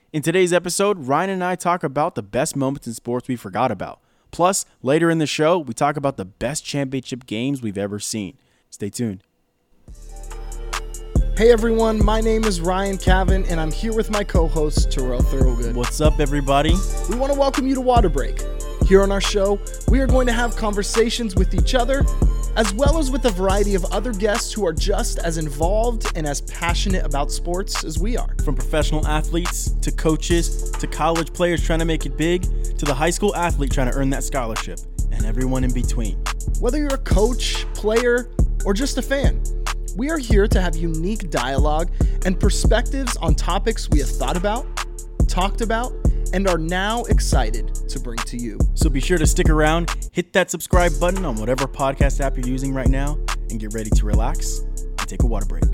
In today's episode, Ryan and I talk about the best moments in sports we forgot about. Plus, later in the show, we talk about the best championship games we've ever seen. Stay tuned. Hey everyone, my name is Ryan Cavan, and I'm here with my co-host, Terrell Thorogood. What's up, everybody? We want to welcome you to Water Break. Here on our show, we are going to have conversations with each other, as well as with a variety of other guests who are just as involved and as passionate about sports as we are. From professional athletes, to coaches, to college players trying to make it big, to the high school athlete trying to earn that scholarship, and everyone in between. Whether you're a coach, player, or just a fan, we are here to have unique dialogue and perspectives on topics we have thought about, talked about, and are now excited to bring to you. So be sure to stick around, hit that subscribe button on whatever podcast app you're using right now, and get ready to relax and take a water break.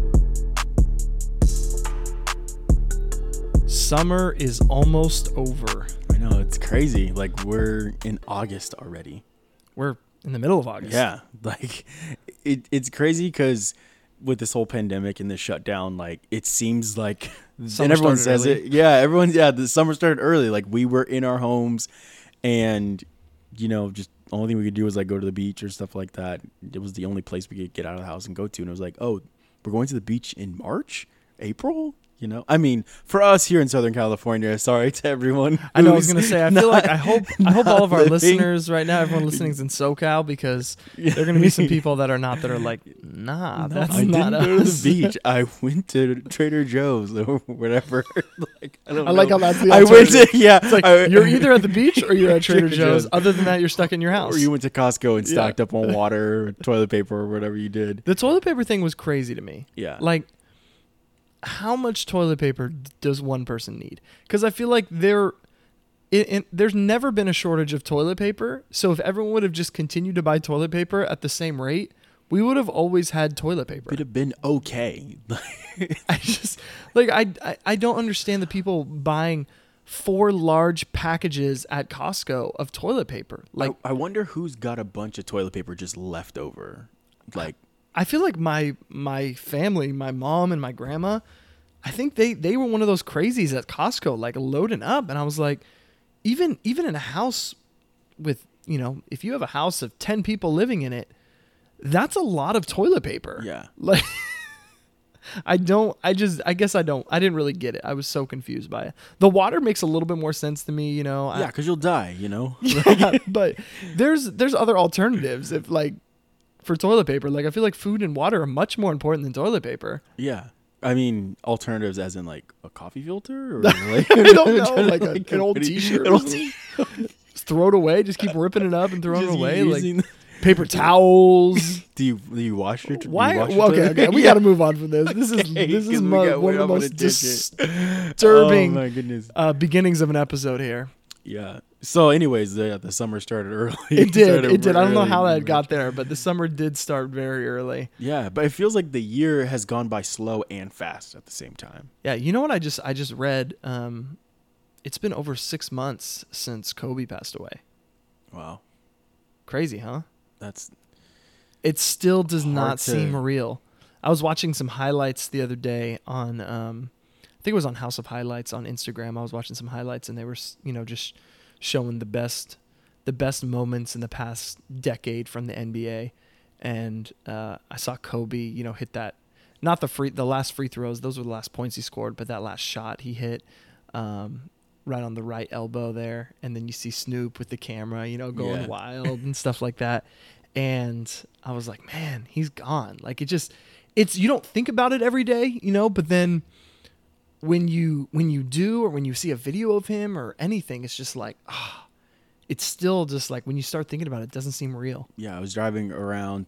Summer is almost over. I know, it's crazy. Like, we're in August already. We're in the middle of August. Yeah, like it's crazy because with this whole pandemic and this shutdown, like it seems like, Summer and everyone started says early. it. Yeah, the summer started early. Like we were in our homes, and just the only thing we could do was like go to the beach or stuff like that. It was the only place we could get out of the house and go to. And it was like, oh, we're going to the beach in March, April. I mean, for us here in Southern California, sorry to everyone. I know. I was gonna say. I feel like I hope all of our living. listeners right now, everyone listening is in SoCal, because there are gonna be some people that are not, that are like, nah, that's I not didn't go to us. the beach. I went to Trader Joe's or whatever. Like, I don't I know. like how that's the I went to alternative. yeah. It's like you're either at the beach or you're at Trader Joe's. Other than that, you're stuck in your house. Or you went to Costco and Yeah. stocked up on water, or toilet paper, or whatever you did. The toilet paper thing was crazy to me. Yeah. Like, how much toilet paper does one person need? Because I feel like there's never been a shortage of toilet paper. So if everyone would have just continued to buy toilet paper at the same rate, we would have always had toilet paper. It'd have been okay. I just I don't understand the people buying 4 large packages at Costco of toilet paper. Like, I wonder who's got a bunch of toilet paper just left over. Like, I feel like my family, my mom and my grandma, I think they were one of those crazies at Costco, like loading up. And I was like, even in a house with, if you have a house of 10 people living in it, that's a lot of toilet paper. yeah. Like, I didn't really get it. I was so confused by it. The water makes a little bit more sense to me, Yeah, because you'll die, Yeah, but there's other alternatives for toilet paper. Like, I feel like food and water are much more important than toilet paper. Yeah. I mean, alternatives as in like a coffee filter? Or I don't know, like an old t-shirt. Just throw it away. Just keep ripping it up and throwing it away. Like paper towels. Do you wash your Why? wash your Okay, toilet? we got to move on from this. This Okay, is 'cause we one got of way the off on a most tangent. disturbing Oh my goodness. beginnings of an episode here. Yeah. So anyways, the summer started early. It did. Started It did. I don't know early how in that got March. there, but the summer did start very early. Yeah, but it feels like the year has gone by slow and fast at the same time. Yeah, you know what I just read? It's been over 6 months since Kobe passed away. Wow. Crazy, huh? That's It still does Hard not to- seem real. I was watching some highlights the other day on, I think it was on House of Highlights on Instagram. I was watching some highlights, and they were, just showing the best moments in the past decade from the NBA. And I saw Kobe, hit that, not the last free throws. Those were the last points he scored, but that last shot he hit, right on the right elbow there. And then you see Snoop with the camera, going Yeah. wild and stuff like that. And I was like, man, he's gone. Like, it's you don't think about it every day, but then when you do, or when you see a video of him or anything, it's just like, it's still just like, when you start thinking about it, it doesn't seem real. Yeah, I was driving around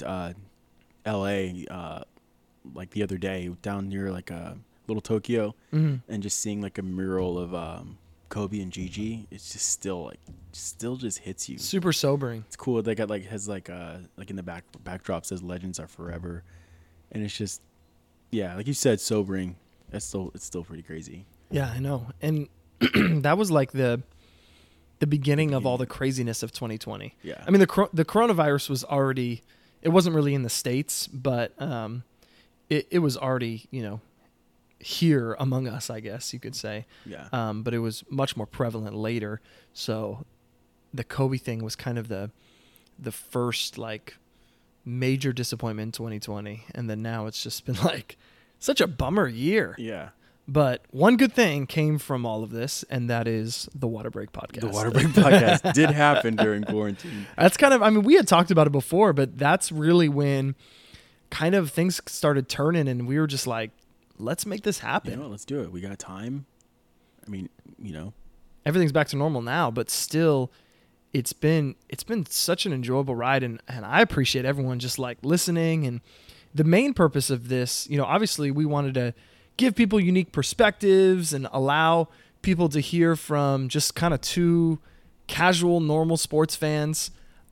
LA like the other day down near like Little Tokyo, and just seeing like a mural of Kobe and Gigi. It's just still just hits you. Super sobering. It's cool. They got has like in the backdrop says "Legends are forever," and it's just like you said, sobering. It's still pretty crazy. Yeah, I know. And that was like the beginning of all the craziness of 2020. Yeah. I mean, the coronavirus was already, it wasn't really in the States, but it was already, here among us, I guess you could say. Yeah. But it was much more prevalent later. So the Kobe thing was kind of the first like major disappointment in 2020, and then now it's just been like such a bummer year. Yeah. But one good thing came from all of this, and that is the Water Break podcast. The Water Break podcast did happen during quarantine. That's kind of, I mean, we had talked about it before, but that's really when kind of things started turning, and we were just like, let's make this happen. You know what, let's do it. We got time. I mean, you know, everything's back to normal now, but still it's been such an enjoyable ride, and I appreciate everyone just like listening. And the main purpose of this, you know, obviously we wanted to give people unique perspectives and allow people to hear from just kind of two casual, normal sports fans.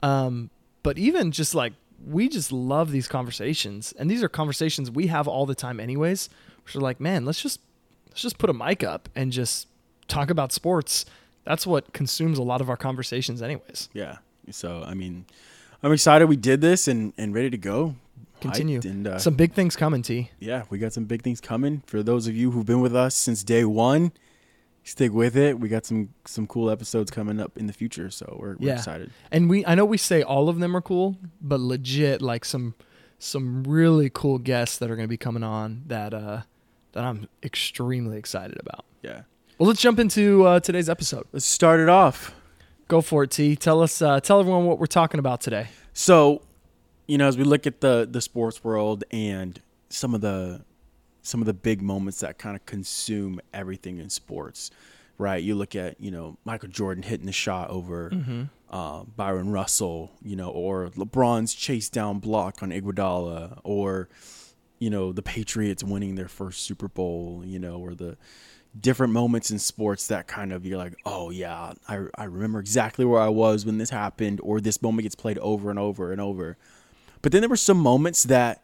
But even just like, we just love these conversations, and these are conversations we have all the time anyways. We're like, man, let's just put a mic up and just talk about sports. That's what consumes a lot of our conversations anyways. Yeah. So, I mean, I'm excited we did this and ready to go. Continue. And, some big things coming, T. Yeah, we got some big things coming. For those of you who've been with us since day one, stick with it. We got some cool episodes coming up in the future, so we're excited. And I know we say all of them are cool, but legit, like some really cool guests that are going to be coming on that I'm extremely excited about. Yeah. Well, let's jump into today's episode. Let's start it off. Go for it, T. Tell everyone what we're talking about today. So, you know, as we look at the sports world and some of the big moments that kind of consume everything in sports, right? You look at, you know, Michael Jordan hitting the shot over Byron Russell, you know, or LeBron's chase down block on Iguodala, or, you know, the Patriots winning their first Super Bowl, you know, or the different moments in sports that kind of, you're like, oh yeah, I remember exactly where I was when this happened, or this moment gets played over and over and over. But then there were some moments that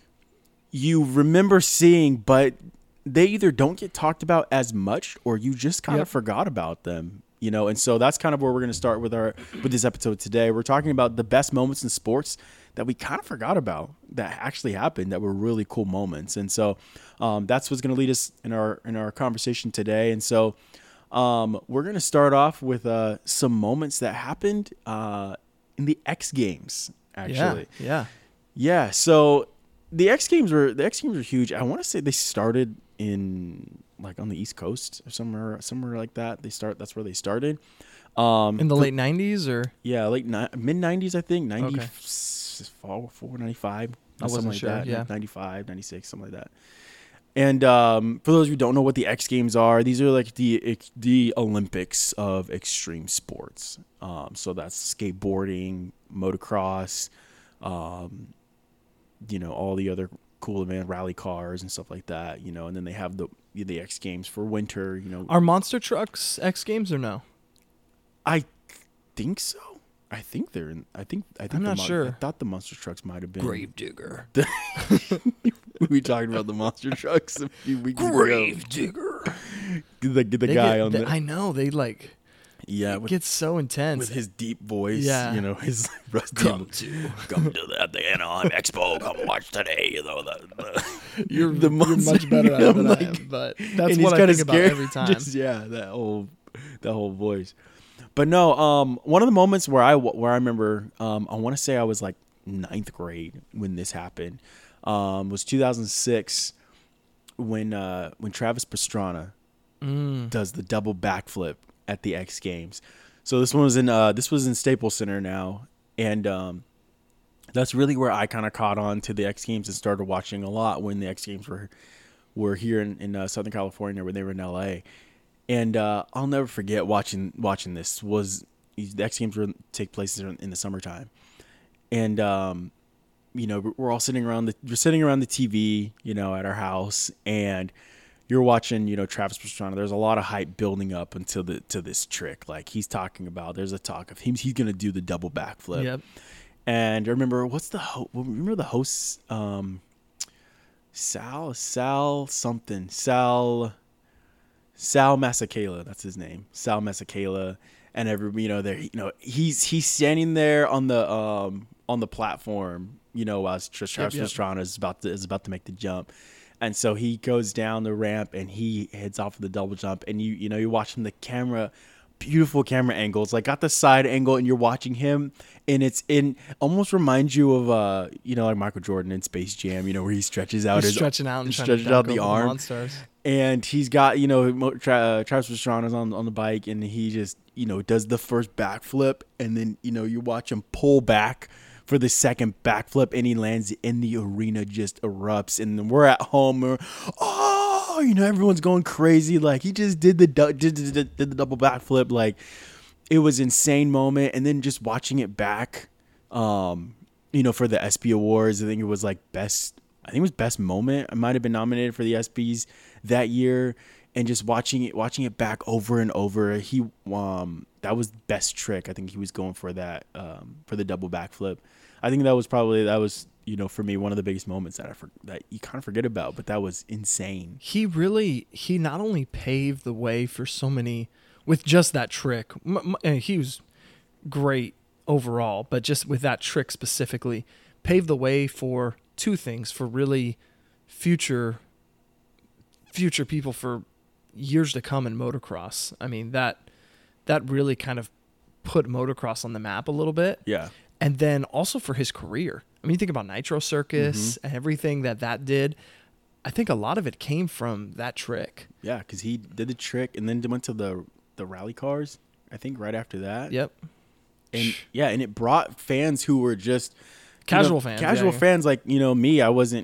you remember seeing, but they either don't get talked about as much, or you just kind of forgot about them, you know? And so that's kind of where we're going to start with this episode today. We're talking about the best moments in sports that we kind of forgot about that actually happened, that were really cool moments. And so that's what's going to lead us in our conversation today. And so we're going to start off with some moments that happened in the X Games, actually. Yeah. So the X Games were huge. I want to say they started in like on the East Coast or somewhere like that. That's where they started. In the late 90s or? Yeah, mid 90s, I think. 94, 95. I wasn't sure. Like that. Yeah. 95, 96, something like that. And for those of you who don't know what the X Games are, these are like the Olympics of extreme sports. So that's skateboarding, motocross, you know, all the other cool event rally cars and stuff like that, you know. And then they have the X Games for winter, you know. Are monster trucks X Games or no? I think so. I think they're in. I think. I'm not sure. I thought the monster trucks might have been Gravedigger. We talking about the monster trucks a few weeks ago. Gravedigger. The guy on the. I know they like. Yeah, it gets so intense with his deep voice. Yeah, you know, his rusty. Come to the Anaheim Expo. Come watch today. You know you're much better at it than I am, but that's what I think about every time. Just, that whole voice. But no, one of the moments where I remember, I want to say I was like 9th grade when this happened, was 2006 when Travis Pastrana does the double backflip at the X Games. So this was in Staples Center now, and that's really where I kind of caught on to the X Games and started watching a lot when the X Games were here in Southern California, when they were in LA. And I'll never forget watching this. The X Games take place in the summertime, and you know, we're all sitting around the TV, you know, at our house, and you're watching, you know, Travis Pastrana. There's a lot of hype building up to this trick. Like he's talking about, there's a talk of he's gonna do the double backflip. Yep. And I remember remember the host, Sal Masekela, that's his name. Sal Masekela, and he's standing there on the platform, you know, as Travis Pastrana is about to make the jump. And so he goes down the ramp and he heads off with the double jump. And you watch from the camera, beautiful camera angles, like got the side angle, and you're watching him, and it's in almost reminds you of like Michael Jordan in Space Jam, where he stretches out stretching out and stretches out the arm, Monstars. And he's got Travis Pastrana's on the bike, and he just does the first backflip, and then you watch him pull back for the second backflip, and he lands, and the arena just erupts, and then we're at home, everyone's going crazy, like he just did the double backflip, like it was insane moment. And then just watching it back, for the ESPY Awards, I think it was best moment. I might have been nominated for the ESPYs that year, and just watching it back over and over, he that was best trick. I think he was going for that for the double backflip. I think that was for me one of the biggest moments that you kind of forget about, but that was insane. He not only paved the way for so many with just that trick. He was great overall, but just with that trick specifically, paved the way for two things, for really future people for years to come in motocross. I mean, that really kind of put motocross on the map a little bit. Yeah. And then also for his career. I mean, you think about Nitro Circus and everything that did. I think a lot of it came from that trick. Yeah, because he did the trick and then went to the rally cars, I think, right after that. Yep. And and it brought fans who were just casual fans. Casual fans like, me. I wasn't,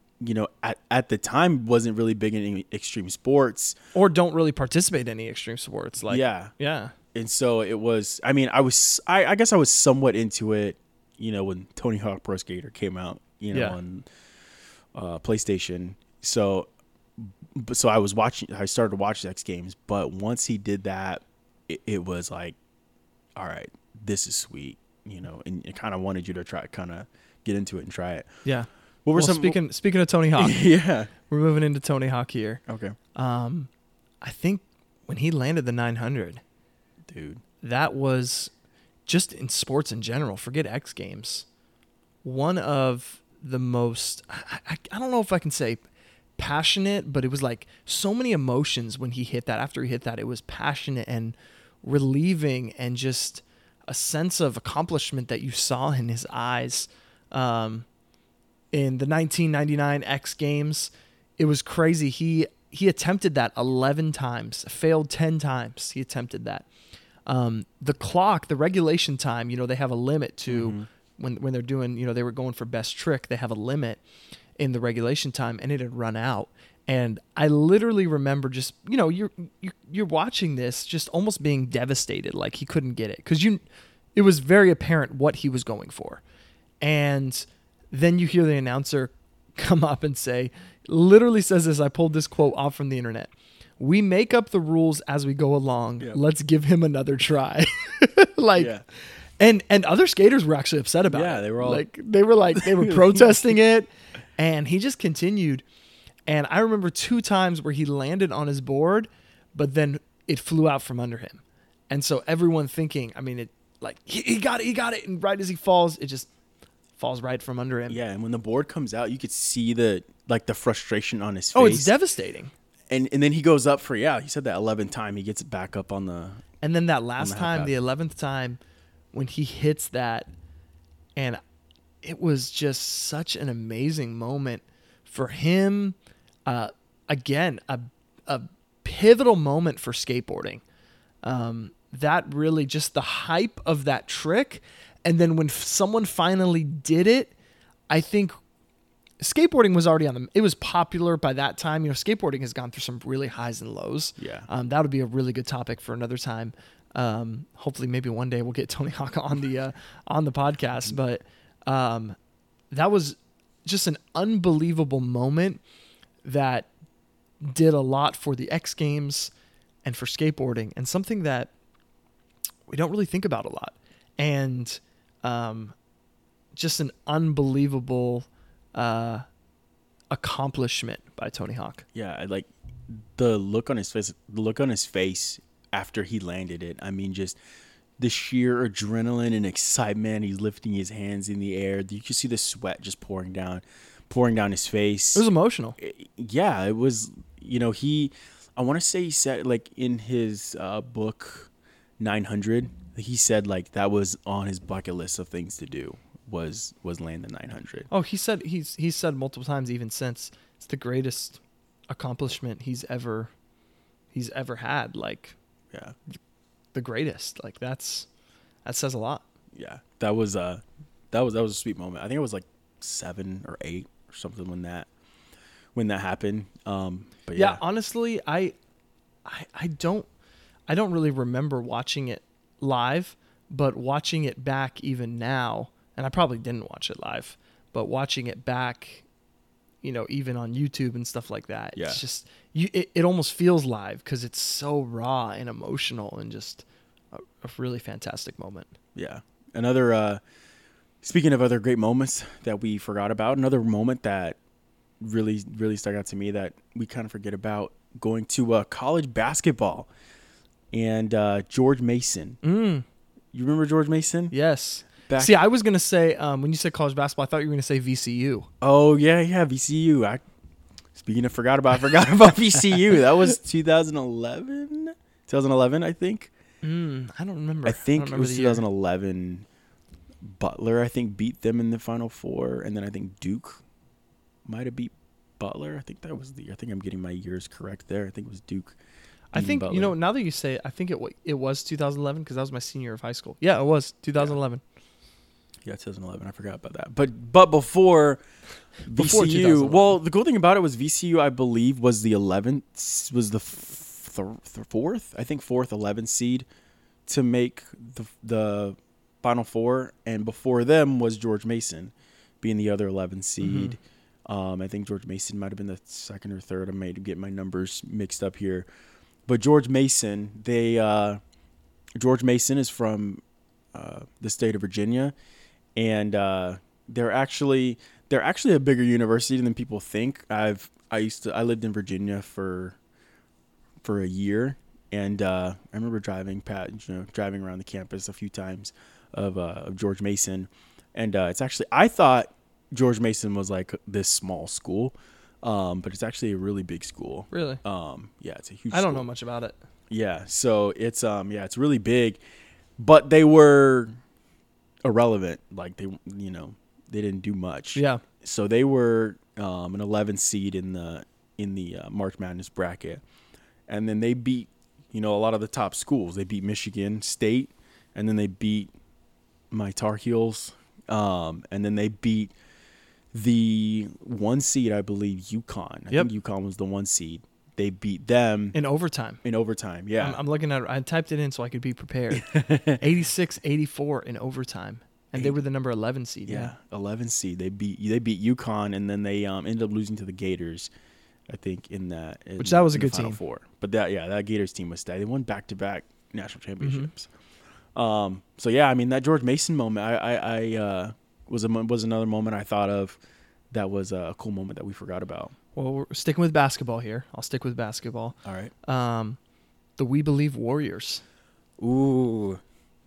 at the time wasn't really big in any extreme sports. Or don't really participate in any extreme sports. Like Yeah. And so it was, I guess I was somewhat into it, when Tony Hawk Pro Skater came out, on PlayStation. So I started to watch X Games, but once he did that, it was like, all right, this is sweet, and it kind of wanted you to kind of get into it and try it. Yeah. Speaking of Tony Hawk, yeah, we're moving into Tony Hawk here. Okay. I think when he landed the 900, dude, that was just in sports in general. Forget X Games. One of the most, I don't know if I can say passionate, but it was like so many emotions when he hit that. After he hit that, it was passionate and relieving, and just a sense of accomplishment that you saw in his eyes. In the 1999 X Games, it was crazy. He attempted that 11 times, failed 10 times. He attempted that. The clock, the regulation time, they have a limit to when they're doing, they were going for best trick. They have a limit in the regulation time, and it had run out. And I literally remember just, you're watching this just almost being devastated, like he couldn't get it, because it was very apparent what he was going for. And then you hear the announcer come up and say, literally says this, I pulled this quote off from the internet: "We make up the rules as we go along. Yep. Let's give him another try." And other skaters were actually upset about it. Yeah, they were all they were protesting it, and he just continued. And I remember 2 times where he landed on his board, but then it flew out from under him. And so everyone thinking, he got it, and right as he falls, it just falls right from under him. Yeah, and when the board comes out, you could see the frustration on his face. Oh, it's devastating. And then he goes up for, he said that 11th time, he gets it back up on the... And then that last time, the 11th time, when he hits that, and it was just such an amazing moment for him. Again, a pivotal moment for skateboarding. That really, just the hype of that trick. And then when someone finally did it, I think skateboarding was already it was popular by that time. Skateboarding has gone through some really highs and lows. Yeah. That would be a really good topic for another time. Hopefully maybe one day we'll get Tony Hawk on the podcast, but that was just an unbelievable moment that did a lot for the X Games and for skateboarding, and something that we don't really think about a lot. And just an unbelievable accomplishment by Tony Hawk. Yeah, like the look on his face after he landed it. I mean, just the sheer adrenaline and excitement. He's lifting his hands in the air. You can see the sweat just pouring down. pouring down his face. It was emotional. Yeah, it was. I want to say he said like in his book 900, he said like that was on his bucket list of things to do was land the 900. Oh, he said he's said multiple times even since it's the greatest accomplishment he's ever had. Like, Yeah, the greatest. Like that says a lot. yeah, that was a sweet moment. I think it was like 7 or 8 or something when that happened. But Yeah, honestly, I don't really remember watching it live, but watching it back even now, and I probably didn't watch it live, but watching it back, even on YouTube and stuff like that, Yeah. it's just it almost feels live because it's so raw and emotional and just a really fantastic moment. Yeah. Another speaking of other great moments that we forgot about, another moment that really stuck out to me that we kind of forget about, going to college basketball and George Mason. You remember George Mason? Yes. Back- See, I was gonna say when you said college basketball, I thought you were gonna say VCU. Oh yeah, VCU. I forgot about VCU. That was 2011, I think. I don't remember. I think don't it was remember the year. 2011. Butler, I think, beat them in the Final Four, and then I think Duke might have beat Butler. I think that was the year. I think I'm getting my years correct there. I think it was Duke. I think Butler. now that you say it, I think it was 2011 because that was my senior year of high school. Yeah, it was 2011. Yeah, 2011. I forgot about that. But before Before VCU, 2011. well, the cool thing about it was VCU, I believe, was the 11th, was the fourth, I think 11th seed to make the Final Four, and before them was George Mason being the other 11th seed. I think George Mason might have been the second or third. I may get my numbers mixed up here. But George Mason, George Mason is from the state of Virginia, and they're actually a bigger university than people think. I lived in Virginia for a year, and I remember driving around the campus a few times of George Mason, and it's actually, I thought George Mason was like this small school, but it's actually a really big school. Really? Yeah, it's a huge. I don't school. know much about it. Yeah, so it's it's really big, but they were irrelevant. Like they didn't do much. Yeah. So they were an 11th seed in the March Madness bracket, and then they beat a lot of the top schools. They beat Michigan State, and then they beat my Tar Heels, and then they beat the 1 seed, I believe, UConn. I think UConn was the 1 seed. They beat them in overtime. Yeah. I'm looking at it. I typed it in so I could be prepared. 86-84 in overtime. And they were the number 11 seed. Yeah, 11 seed. They beat UConn, and then they ended up losing to the Gators, I think, which that was a good Final team. Four. But that Gators team was stacked. They won back-to-back national championships. So yeah, I mean, that George Mason moment, I was another moment I thought of that was a cool moment that we forgot about. Well, we're sticking with basketball here. I'll stick with basketball. All right. The We Believe Warriors. Ooh.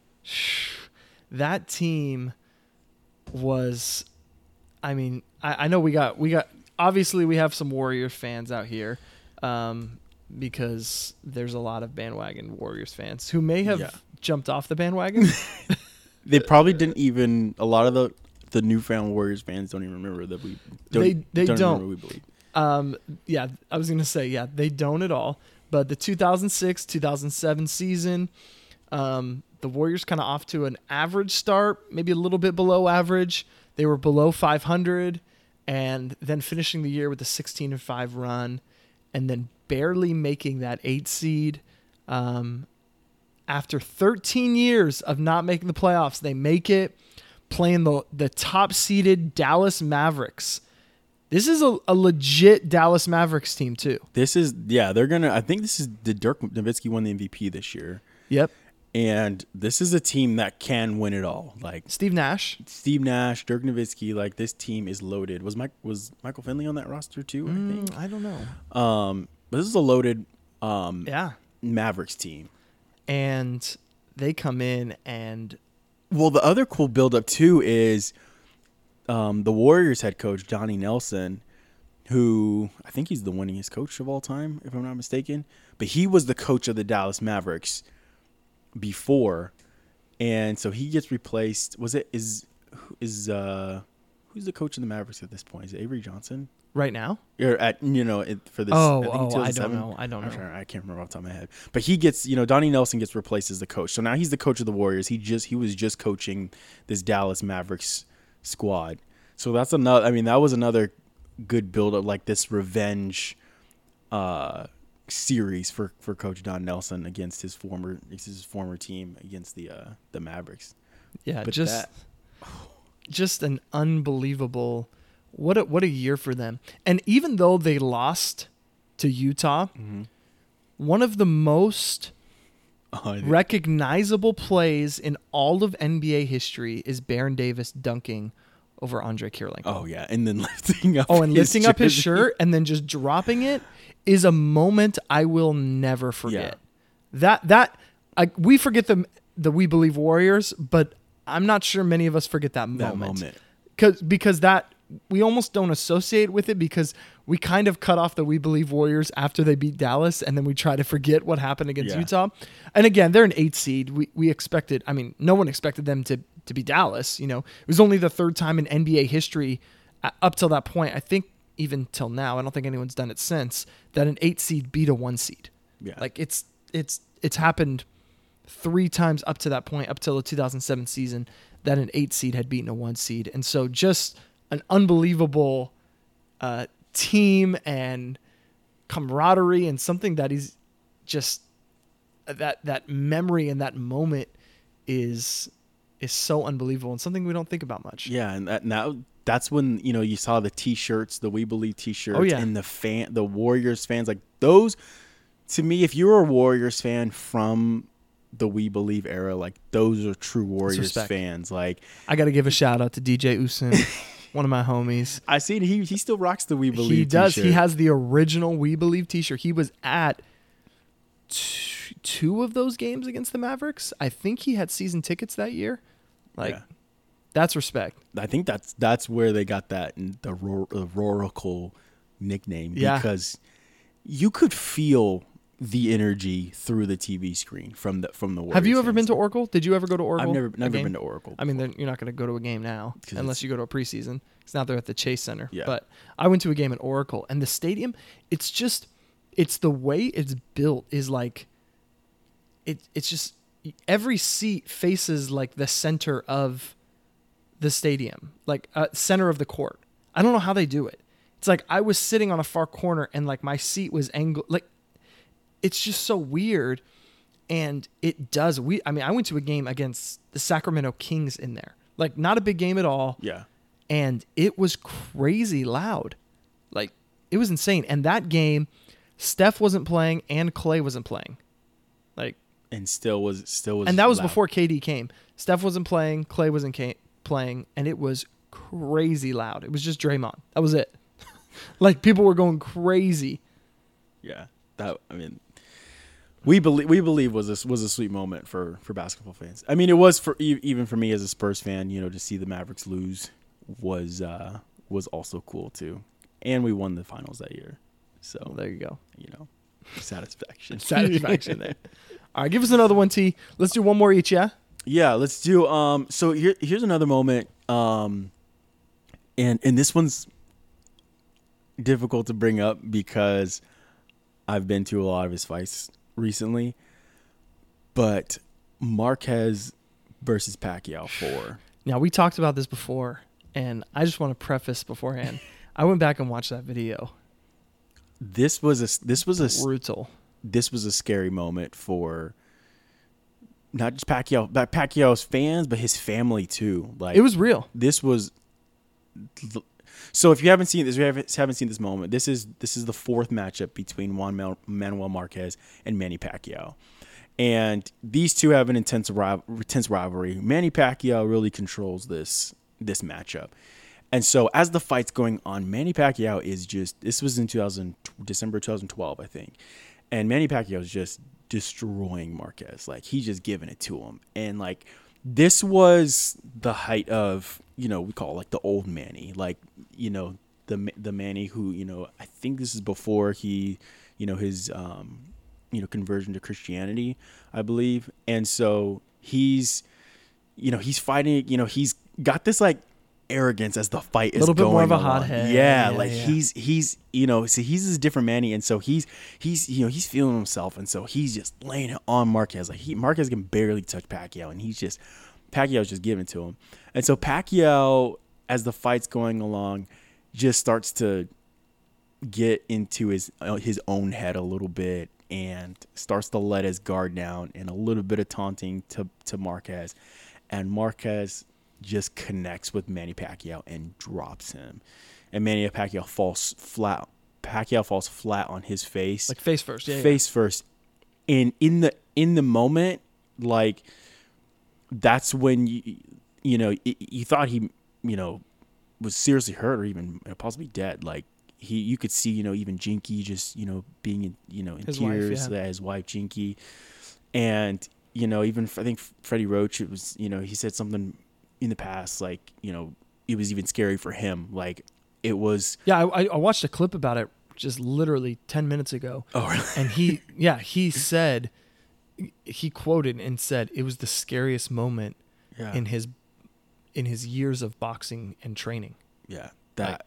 That team was, I mean, I know we got obviously we have some Warriors fans out here, because there's a lot of bandwagon Warriors fans who may have jumped off the bandwagon. They probably didn't even, a lot of the newfound Warriors fans don't even remember that we don't. They don't. Remember We Believe. Yeah, I was going to say, they don't at all. But the 2006-2007 season, the Warriors kind of off to an average start, maybe a little bit below average. They were below 500, and then finishing the year with a 16-5 run, and then barely making that 8 seed. After 13 years of not making the playoffs, they make it, playing the top-seeded Dallas Mavericks. This is a legit Dallas Mavericks team too. This is, they're going to, I think this is the Dirk Nowitzki won the MVP this year. Yep. And this is a team that can win it all. Like Steve Nash, Dirk Nowitzki, like this team is loaded. Was Michael Finley on that roster too? I think. I don't know. But this is a loaded Mavericks team. And they come in and well, the other cool build up too is the Warriors head coach, Donnie Nelson, who I think he's the winningest coach of all time, if I'm not mistaken. But he was the coach of the Dallas Mavericks before, and so he gets replaced. Who's the coach of the Mavericks at this point? Is it Avery Johnson? Right now? Or for this? I don't know. I can't remember off the top of my head. But he gets, Donnie Nelson gets replaced as the coach. So now he's the coach of the Warriors. He was just coaching this Dallas Mavericks squad. So that's another. I mean, that was another good build up, like this revenge series for Coach Don Nelson against his former team against the Mavericks. Yeah, but just an unbelievable. What a year for them. And even though they lost to Utah, one of the most recognizable plays in all of NBA history is Baron Davis dunking over Andre Kirilenko. Oh yeah, and then lifting up up his shirt and then just dropping it is a moment I will never forget. Yeah. We forget the We Believe Warriors, but I'm not sure many of us forget that moment. Because that we almost don't associate with it because we kind of cut off the We Believe Warriors after they beat Dallas, and then we try to forget what happened against Utah. And again, they're an 8 seed. We expected, no one expected them to beat Dallas. It was only the third time in NBA history up till that point, I think even till now, I don't think anyone's done it since, that an 8 seed beat a 1 seed. Yeah. Like it's happened 3 times up to that point, up till the 2007 season, that an 8 seed had beaten a 1 seed. And so just an unbelievable team and camaraderie, and something that is just that memory and that moment is so unbelievable and something we don't think about much. Yeah, and now that's when you saw the T-shirts, the We Believe T-shirts, and the Warriors fans, like those. To me, if you're a Warriors fan from the We Believe era, like those are true Warriors fans. Like I got to give a shout out to DJ Usun. One of my homies. I see he still rocks the We Believe He does. T-shirt. He has the original We Believe T-shirt. He was at 2 of those games against the Mavericks. I think he had season tickets that year. That's respect. I think that's where they got that the Roracle nickname, because you could feel the energy through the TV screen from the Warriors. Have you ever been to Oracle? Did you ever go to Oracle? I've never been to Oracle before. You're not going to go to a game now unless you go to a preseason. It's not there at the Chase Center. Yeah. But I went to a game at Oracle, and the stadium, it's the way it's built is like it's just every seat faces like the center of the stadium, like center of the court. I don't know how they do it. It's like I was sitting on a far corner and like my seat was angled, like it's just so weird. And it does. I went to a game against the Sacramento Kings in there, like not a big game at all. Yeah. And it was crazy loud. Like it was insane. And that game, Steph wasn't playing and Clay wasn't playing. Like, and still was. And that was loud. before KD came. Steph wasn't playing, Clay wasn't playing, and it was crazy loud. It was just Draymond. That was it. Like people were going crazy. Yeah. We believe was a sweet moment for basketball fans. I mean, it was for even for me as a Spurs fan. To see the Mavericks lose was also cool too, and we won the finals that year. So there you go. Satisfaction there. All right, give us another one, T. Let's do one more each. Yeah. Yeah, let's do. So here's another moment. And this one's difficult to bring up because I've been to a lot of his fights recently, but Marquez versus Pacquiao 4. Now, we talked about this before, and I just want to preface beforehand. I went back and watched that video. This was brutal. This was a scary moment for not just Pacquiao's fans, but his family too. Like it was real. This was. So if you haven't seen this moment, this is the 4th matchup between Juan Manuel Marquez and Manny Pacquiao, and these two have an intense rivalry. Manny Pacquiao really controls this matchup, and so as the fight's going on, Manny Pacquiao is this was in December 2012, I think, and Manny Pacquiao is just destroying Marquez. Like he's just giving it to him, and like this was the height of, we call it like the old Manny, like, the Manny who, I think this is before he, his, conversion to Christianity, I believe. And so he's fighting, he's got this like arrogance as the fight is going a little bit more of a along. hothead. Yeah, like he's so he's this different Manny, and so he's he's feeling himself, and so he's just laying it on Marquez. Like Marquez can barely touch Pacquiao, and Pacquiao's just giving it to him. And so Pacquiao, as the fight's going along, just starts to get into his own head a little bit and starts to let his guard down and a little bit of taunting to Marquez. And Marquez just connects with Manny Pacquiao and drops him. And Manny Pacquiao falls flat. Pacquiao falls flat on his face. Like face first. Yeah, face first. And in the moment, like, that's when you thought he, was seriously hurt or even possibly dead. Like, you could see, even Jinky just, being in his tears. Wife, his wife Jinky. And, even I think Freddie Roach, it was, he said something in the past, like, it was even scary for him. Like, it was. Yeah, I watched a clip about it just literally 10 minutes ago. Oh, really? And he said, he quoted and said it was the scariest moment in his years of boxing and training. Yeah, that.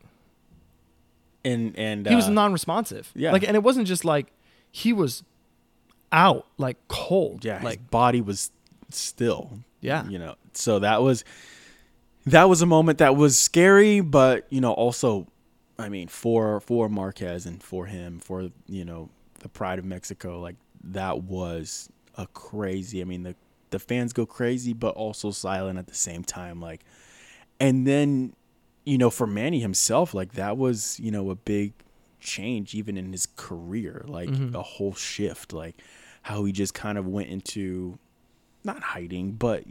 And he was non-responsive. Yeah. Like, and it wasn't just like he was out, like cold. Yeah, like his body was still. Yeah. So that was a moment that was scary, but also, I mean, for Marquez and for him, for the pride of Mexico, like, that was a crazy. I mean, the fans go crazy, but also silent at the same time. Like, and then, for Manny himself, like, that was, a big change even in his career, like a whole shift, like how he just kind of went into not hiding, but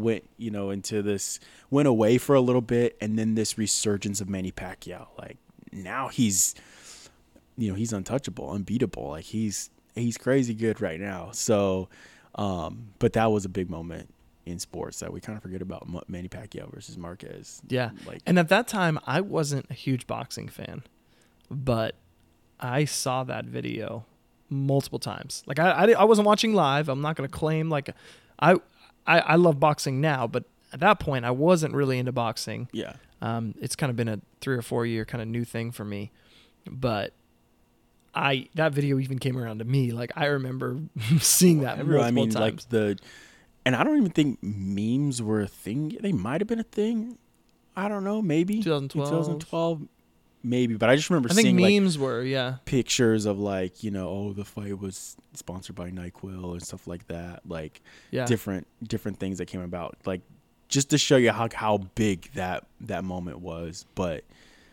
went away for a little bit, and then this resurgence of Manny Pacquiao. Like, now he's untouchable, unbeatable. Like, he's crazy good right now. So, but that was a big moment in sports that we kind of forget about, Manny Pacquiao versus Marquez. Yeah. Like, and at that time, I wasn't a huge boxing fan, but I saw that video multiple times. Like, I wasn't watching live. I'm not going to claim like I love boxing now, but at that point I wasn't really into boxing. Yeah. It's kind of been a 3 or 4 year kind of new thing for me, but that video even came around to me. Like, I remember seeing that multiple times. Like and I don't even think memes were a thing. They might have been a thing. I don't know. Maybe 2012, maybe. But I just remember seeing memes were pictures of like, the fight was sponsored by NyQuil and stuff like that. Like, different things that came about. Like, just to show you how big that moment was. But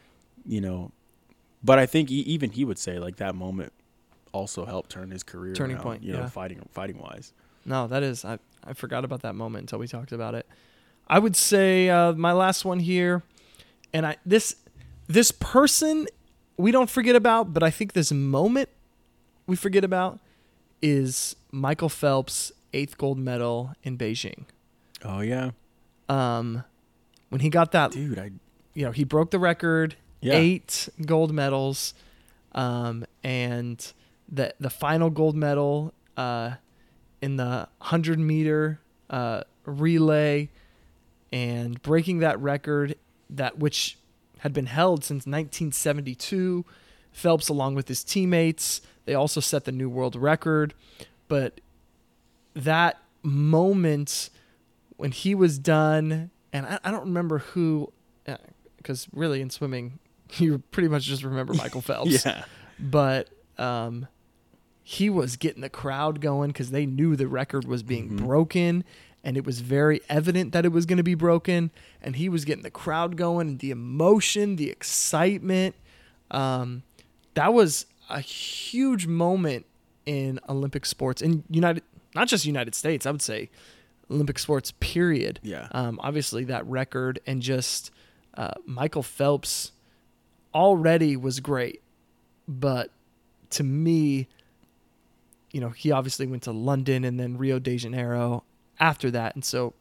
but I think even he would say like that moment also helped turn his career turning around, point. Fighting wise. No, that is. I forgot about that moment until we talked about it. I would say my last one here, and this person we don't forget about, but I think this moment we forget about is Michael Phelps' 8th gold medal in Beijing. Oh yeah. When he got that, dude, he broke the record. Yeah. 8 gold medals, and the final gold medal in the 100-meter relay, and breaking that record which had been held since 1972. Phelps, along with his teammates, they also set the new world record. But that moment when he was done, and I don't remember who, because really in swimming, you pretty much just remember Michael Phelps. Yeah. But he was getting the crowd going because they knew the record was being broken, and it was very evident that it was going to be broken. And he was getting the crowd going, and the emotion, the excitement. That was a huge moment in Olympic sports, in not just United States, I would say Olympic sports, period. Yeah. Obviously that record, and just Michael Phelps already was great, but to me, he obviously went to London and then Rio de Janeiro after that, and so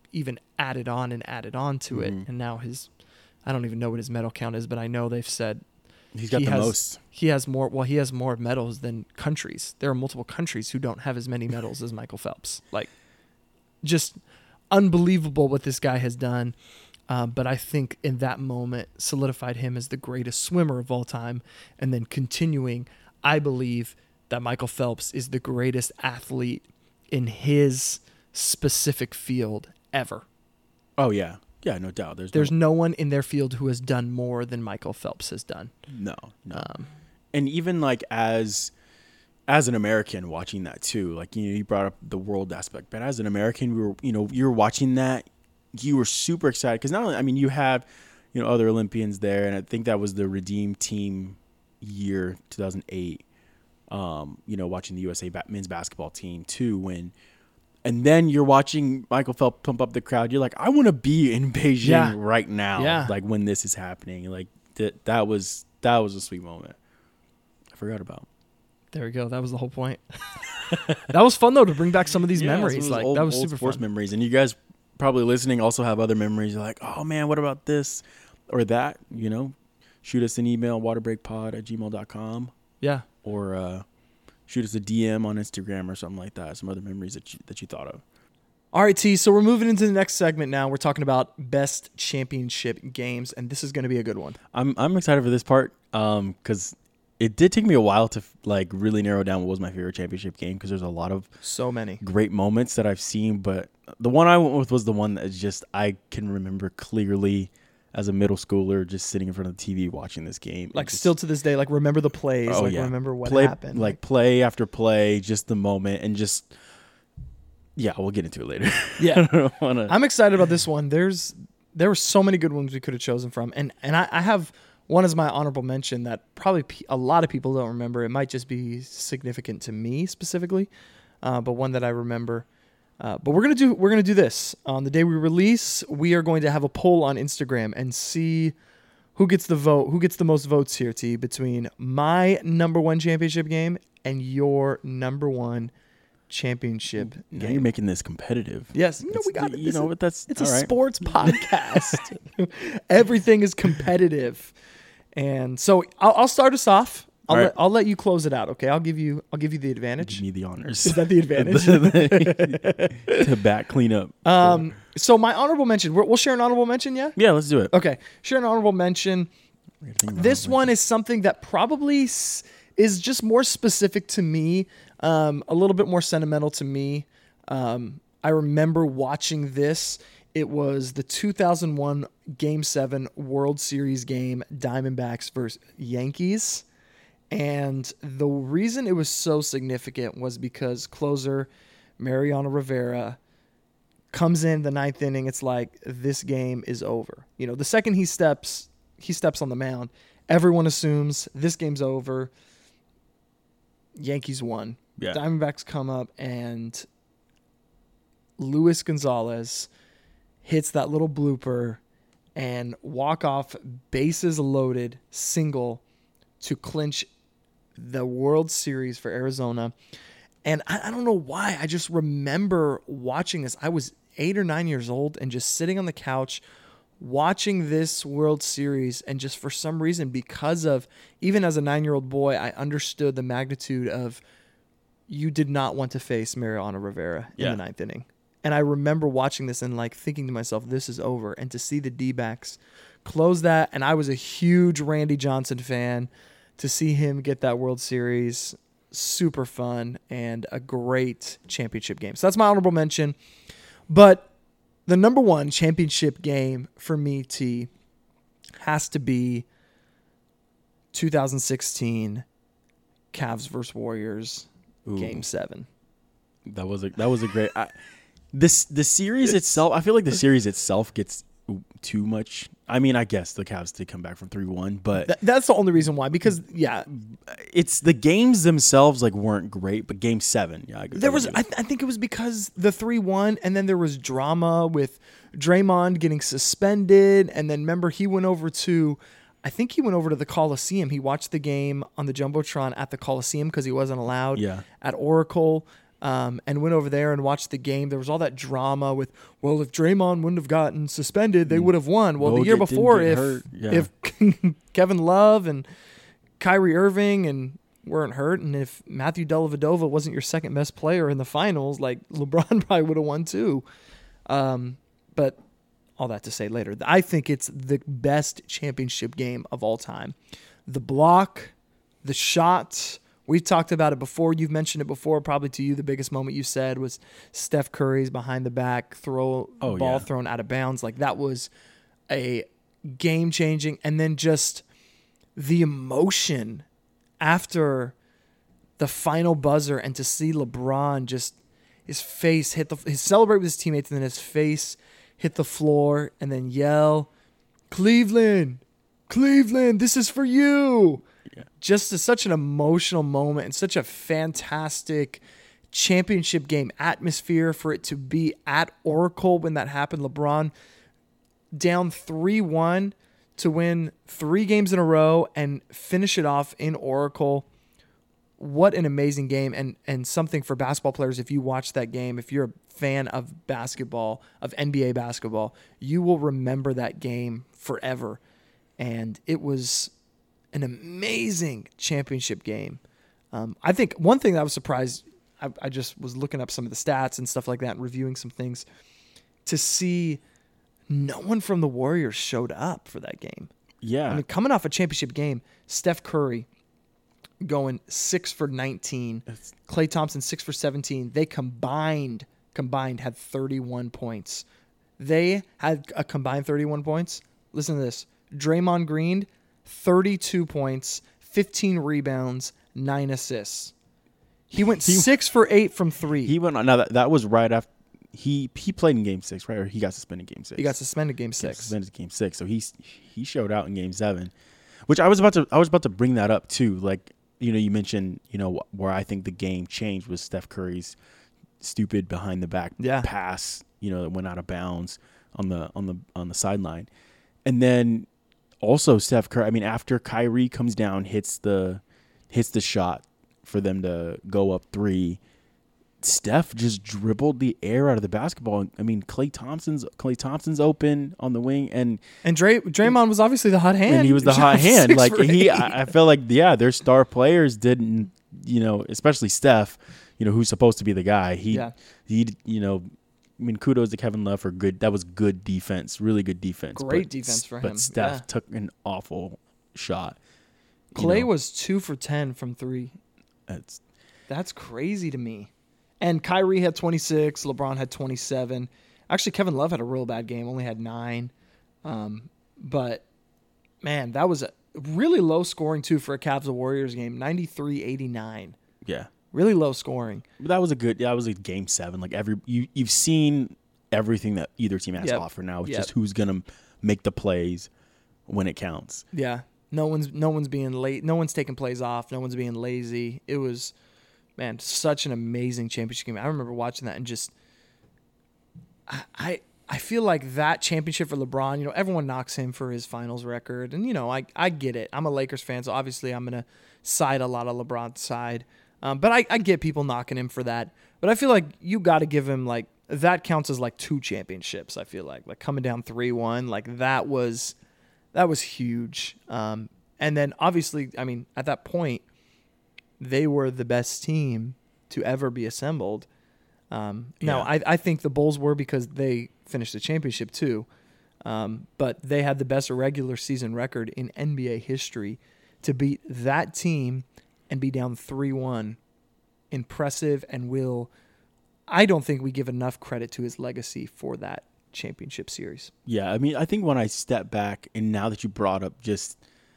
even added on to it. And now I don't even know what his medal count is, but I know they've said he's got the most. He has more medals than countries. There are multiple countries who don't have as many medals as Michael Phelps. Like, just unbelievable what this guy has done. But I think in that moment solidified him as the greatest swimmer of all time. And then continuing, I believe that Michael Phelps is the greatest athlete in his specific field ever. Oh, yeah. Yeah, no doubt. There's no one in their field who has done more than Michael Phelps has done. No. And even like as an American watching that too, like, you know, you brought up the world aspect, but as an American, you were watching that, you were super excited because not only, I mean, you have, you know, other Olympians there, and I think that was the Redeem Team year 2008. You know, watching the USA men's basketball team too, and then you're watching Michael Phelps pump up the crowd. You're like, I want to be in Beijing right now, like when this is happening. Like that was a sweet moment. I forgot about. There we go. That was the whole point. That was fun though to bring back some of these memories. Like that was super sports fun. Memories, and you guys probably listening also have other memories. You're like, oh man, what about this or that? You know, shoot us an email, waterbreakpod@gmail.com. Yeah. Or shoot us a DM on Instagram or something like that. Some other memories that you thought of. All right, T. So we're moving into the next segment now. We're talking about best championship games, and this is going to be a good one. I'm excited for this part because it did take me a while to like really narrow down what was my favorite championship game because there's a lot of so many great moments that I've seen. But the one I went with was the one that just I can remember clearly as a middle schooler, just sitting in front of the TV watching this game. Like still to this day, like remember the plays, remember what happened. Like play after play, just the moment, and just, yeah, we'll get into it later. Yeah. I'm excited about this one. There were so many good ones we could have chosen from. And I have one as my honorable mention that probably a lot of people don't remember. It might just be significant to me specifically, but one that I remember. But we're gonna do this on the day we release. We are going to have a poll on Instagram and see who gets the vote, who gets the most votes here, T, between my number one championship game and your number one championship game. Now you're making this competitive. Yes, we got it. But it's a sports podcast. Everything is competitive, and so I'll start us off. I'll let you close it out, okay? I'll give you the advantage. Give me the honors. Is that the advantage? To back clean up. So my honorable mention. We'll share an honorable mention, yeah? Yeah, let's do it. Okay, share an honorable mention. This one is something that probably is just more specific to me, a little bit more sentimental to me. I remember watching this. It was the 2001 Game 7 World Series game, Diamondbacks versus Yankees. And the reason it was so significant was because closer Mariano Rivera comes in the ninth inning. It's like, this game is over. You know, the second he steps on the mound, everyone assumes this game's over. Yankees won. Yeah. Diamondbacks come up and Luis Gonzalez hits that little blooper and walk-off bases loaded single to clinch the World Series for Arizona. And I don't know why. I just remember watching this. I was 8 or 9 years old and just sitting on the couch watching this World Series. And just for some reason, because of, even as a 9-year-old boy, I understood the magnitude of, you did not want to face Mariano Rivera in the ninth inning. And I remember watching this and like thinking to myself, this is over. And to see the D-backs close that. And I was a huge Randy Johnson fan. To see him get that World Series, super fun and a great championship game. So that's my honorable mention. But the number one championship game for me, T, has to be 2016 Cavs versus Warriors. Ooh. Game 7. That was a great. The series itself. I feel like the series itself gets too much. I mean, I guess the Cavs did come back from 3-1, but that's the only reason why. Because it's the games themselves like weren't great, but Game 7, there was. I think it was because the 3-1, and then there was drama with Draymond getting suspended, and then remember he went over to. I think he went over to the Coliseum. He watched the game on the Jumbotron at the Coliseum because he wasn't allowed at Oracle. and went over there and watched the game. There was all that drama with, well, if Draymond wouldn't have gotten suspended, they would have won. Well, the year before, if Kevin Love and Kyrie Irving and weren't hurt, and if Matthew Dellavedova wasn't your second best player in the finals, like LeBron probably would have won too. But all that to say later, I think it's the best championship game of all time. The block, the shots. We've talked about it before. You've mentioned it before. Probably to you, the biggest moment you said was Steph Curry's behind the back ball thrown out of bounds. Like, that was a game changing. And then just the emotion after the final buzzer, and to see LeBron just his face hit his celebrate with his teammates, and then his face hit the floor, and then yell, Cleveland, this is for you. Yeah. Just such an emotional moment and such a fantastic championship game atmosphere for it to be at Oracle when that happened. LeBron down 3-1 to win 3 games in a row and finish it off in Oracle. What an amazing game, and something for basketball players. If you watch that game, if you're a fan of basketball, of NBA basketball, you will remember that game forever. And it was an amazing championship game. I think one thing that I was surprised, I just was looking up some of the stats and stuff like that and reviewing some things, to see no one from the Warriors showed up for that game. Yeah. I mean, coming off a championship game, Steph Curry going 6 for 19, Klay Thompson 6 for 17. They combined had 31 points. They had a combined 31 points. Listen to this. Draymond Green, 32 points, 15 rebounds, 9 assists. He went 6 for 8 from 3. He went on. Now that was right after he played in Game 6, right? Or he got suspended in Game 6. He got suspended Game 6. So he showed out in Game 7, which I was about to bring that up too. Like, you mentioned, where I think the game changed was Steph Curry's stupid behind the back pass, that went out of bounds on the sideline. And then also Steph Curry, I mean, after Kyrie comes down, hits the shot for them to go up 3, Steph just dribbled the air out of the basketball. I mean, Klay Thompson's open on the wing, and Draymond was obviously the hot hand. And he was the hot hand. Like, I felt like, their star players didn't, especially Steph, who's supposed to be the guy. He I mean, kudos to Kevin Love for good. That was good defense, really good defense. Great defense for him. But Steph took an awful shot. Klay was 2 for 10 from 3. That's crazy to me. And Kyrie had 26. LeBron had 27. Actually, Kevin Love had a real bad game. Only had 9. But, man, that was a really low scoring, too, for a Cavs-Warriors game. 93-89. Yeah. Really low scoring. But that was a Game 7. Like, you've seen everything that either team has to offer now. It's just who's going to make the plays when it counts. Yeah. No one's being late. No one's taking plays off. No one's being lazy. It was, man, such an amazing championship game. I remember watching that and just I feel like that championship for LeBron, everyone knocks him for his finals record. And, I get it. I'm a Lakers fan, so obviously I'm going to side a lot of LeBron's side. But I get people knocking him for that. But I feel like you got to give him, like, that counts as, like, 2 championships, I feel like. Like, coming down 3-1, like, that was huge. And then, obviously, I mean, at that point, they were the best team to ever be assembled. Now, I think the Bulls were because they finished the championship too. But they had the best regular season record in NBA history. To beat that team and be down 3-1, impressive, and I don't think we give enough credit to his legacy for that championship series. Yeah, I mean, I think when I step back, and now that you brought up just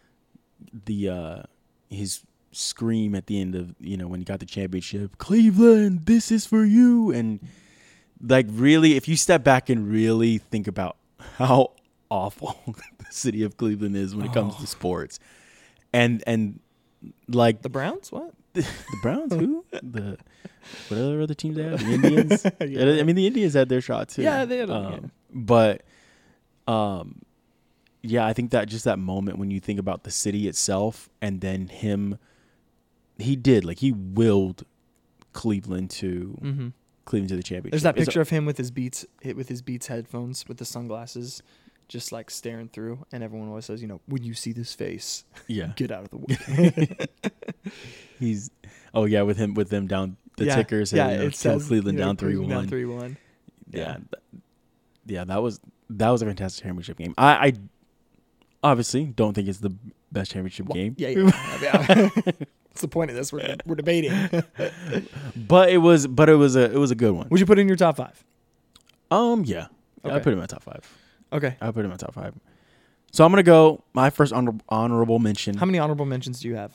his scream at the end of, when he got the championship, Cleveland, this is for you. And, like, really, if you step back and really think about how awful the city of Cleveland is when it comes to sports, and like the Browns, what? The Browns, who? What other teams they have? The Indians. I mean, the Indians had their shot too. Yeah, they had. But, yeah, I think that just that moment when you think about the city itself, and then him, he willed Cleveland to the championship. There's that picture of him with his Beats headphones with the sunglasses, just like staring through, and everyone always says, when you see this face, get out of the way. with them down the tickers. It says Cleveland down 3-1. Down 3-1. Yeah, that was a fantastic championship game. I obviously don't think it's the best championship game. Yeah. That's the point of this. We're debating. but it was a good one. Would you put it in your top 5? Yeah. Okay. I put it in my top 5. Okay. I put it in my top 5. So I'm gonna go my first honorable mention. How many honorable mentions do you have?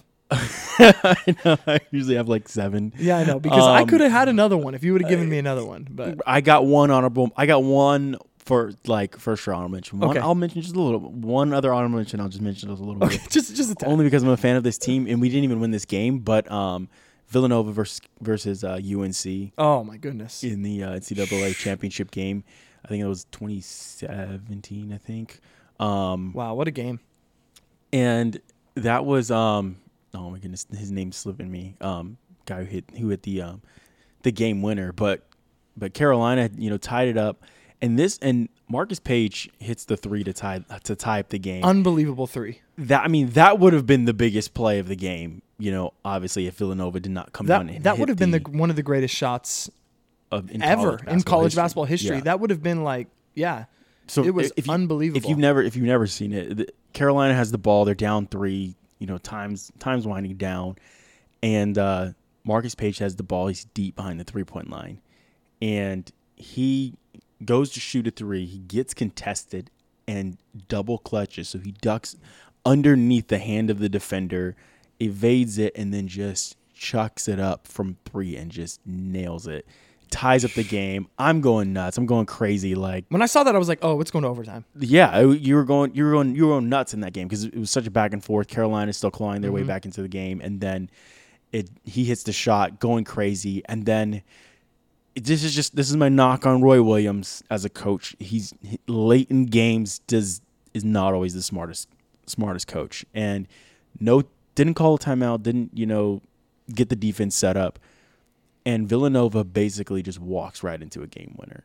I know. I usually have like 7. Yeah, I know, because I could have had another one if you would have given me another one. But I got one for like first honorable mention. One I'll mention just a little. One other honorable mention I'll just mention just a little bit. just a tad. Only because I'm a fan of this team, and we didn't even win this game, but Villanova versus UNC. Oh my goodness! In the NCAA championship game, I think it was 2017. I think. Wow, what a game! And that was oh my goodness, his name's slipping me. Guy who hit the game winner, but Carolina tied it up. And Marcus Page hits the 3 to tie up the game. Unbelievable 3. That would have been the biggest play of the game. Obviously if Villanova did not come down. That would have been one of the greatest shots ever in college basketball history. Yeah. That would have been So it was unbelievable. If you've never seen it, Carolina has the ball. They're down 3. Time's winding down, and Marcus Page has the ball. He's deep behind the 3-point line, and he goes to shoot a 3. He gets contested and double clutches. So he ducks underneath the hand of the defender, evades it, and then just chucks it up from 3 and just nails it. Ties up the game. I'm going nuts. I'm going crazy. Like when I saw that, I was like, "Oh, it's going to overtime." Yeah, you were going nuts in that game because it was such a back and forth. Carolina's still clawing their way back into the game, and then he hits the shot, going crazy, and then. This is my knock on Roy Williams as a coach. He's late in games is not always the smartest coach, and didn't call a timeout, didn't get the defense set up, and Villanova basically just walks right into a game winner.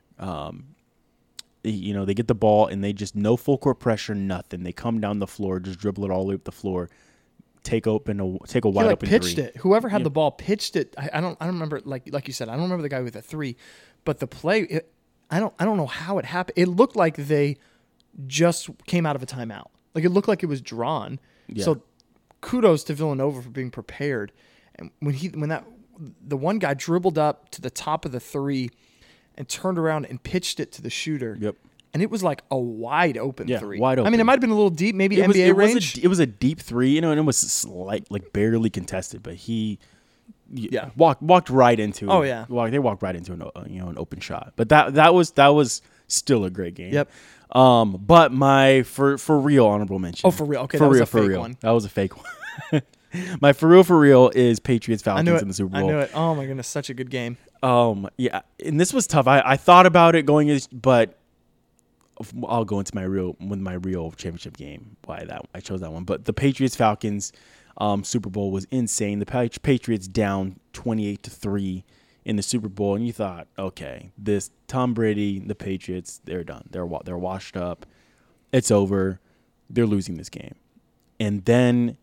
They get the ball and they just no full court pressure, nothing. They come down the floor, just dribble it all the way up the floor. Take a wide open pitched 3. It. Whoever had the ball pitched it. I don't remember like you said. I don't remember the guy with the 3, but the play. I don't know how it happened. It looked like they just came out of a timeout. Like it looked like it was drawn. Yeah. So kudos to Villanova for being prepared. And when the one guy dribbled up to the top of the 3 and turned around and pitched it to the shooter. Yep. And it was like a wide open 3. Wide open. I mean, it might have been a little deep, maybe NBA range. It was a deep 3, and it was slight, like barely contested, but he walked right into it. Oh yeah. They walked right into an open shot. But that was still a great game. Yep. But my for real honorable mention. Oh, for real. Okay, that was a fake one. That was a fake one. My for real is Patriots Falcons in the Super Bowl. I knew it. Oh my goodness, such a good game. Yeah, and this was tough. I thought about it but I'll go into my real championship game. Why I chose that one. But the Patriots Falcons Super Bowl was insane. The Patriots down 28-3 in the Super Bowl, and you thought, okay, this Tom Brady, the Patriots, they're done. They're washed up. It's over. They're losing this game. And then